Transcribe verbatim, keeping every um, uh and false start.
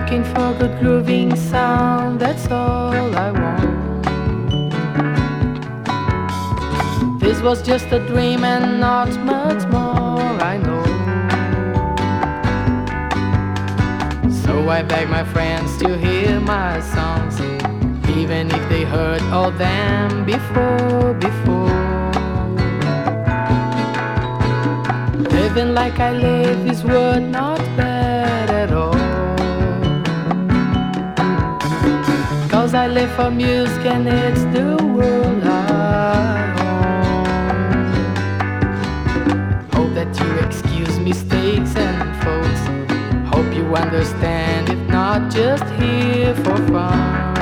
looking for good grooving sound, that's all I want. This was just a dream and not much more, I know. So I beg my friends to hear my songs, even if they heard all them before, before. Living like I live is word not bad at all. Cause I live for music and it's the world I own. Hope that you excuse mistakes and faults. Hope you understand, if not just here for fun.